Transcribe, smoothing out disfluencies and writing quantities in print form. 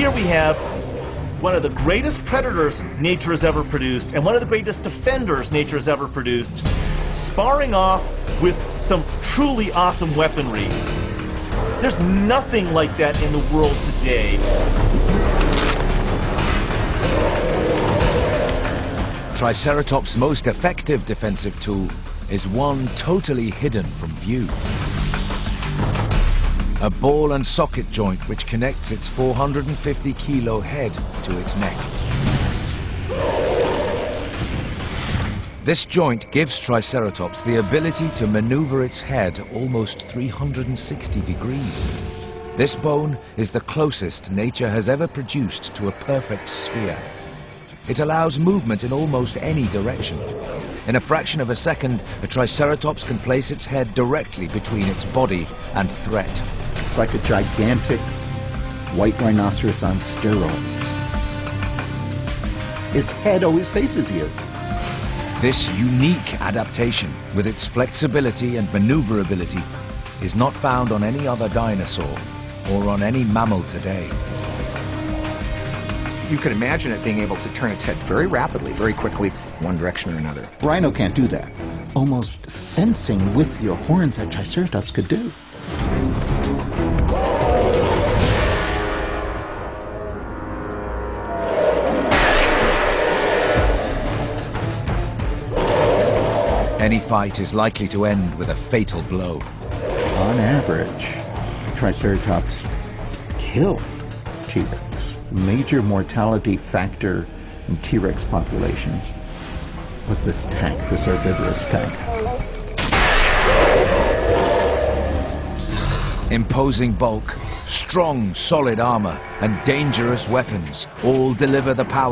here we have one of the greatest predators nature has ever produced and one of the greatest defenders nature has ever produced, sparring off with some truly awesome weaponry. There's nothing like that in the world today. Triceratops' most effective defensive tool is one totally hidden from view. A ball and socket joint which connects its 450-kilo head to its neck. This joint gives Triceratops the ability to maneuver its head almost 360 degrees. This bone is the closest nature has ever produced to a perfect sphere. It allows movement in almost any direction. In a fraction of a second, a Triceratops can place its head directly between its body and threat. It's like a gigantic white rhinoceros on steroids. Its head always faces you. This unique adaptation, with its flexibility and maneuverability, is not found on any other dinosaur or on any mammal today. You could imagine it being able to turn its head very rapidly, very quickly, one direction or another. Rhino can't do that. Almost fencing with your horns that Triceratops could do. Any fight is likely to end with a fatal blow. On average, Triceratops killed T-Rex. Major mortality factor in T-Rex populations was this tank, this herbivorous tank. Imposing bulk, strong, solid armor, and dangerous weapons all deliver the power